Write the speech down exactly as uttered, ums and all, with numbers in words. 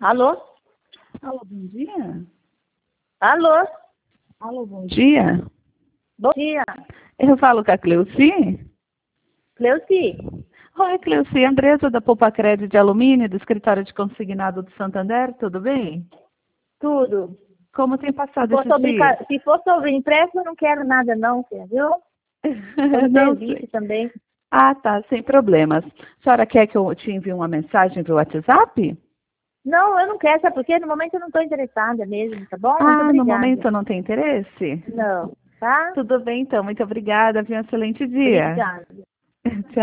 Alô? Alô, bom dia. Alô? Alô, bom dia. Bom dia. Eu falo com a Cleuci. Cleuci. Oi, Cleuci, Andresa da Poupa Crédito de Alumínio, do escritório de consignado do Santander, tudo bem? Tudo. Como tem Se passado for, esses sobre, dias? ca- se for sobre empréstimo, eu não quero nada não, filha, viu? Foi Não serviço sei. também. Ah, tá, sem problemas. A senhora quer que eu te envie uma mensagem pelo WhatsApp? Não, eu não quero, sabe por quê? No momento eu não estou interessada mesmo, tá bom? Muito Ah, no obrigada. momento não tem interesse? Não, tá? Tudo bem, então. Muito obrigada. Tenha um excelente dia. Obrigada. Tchau.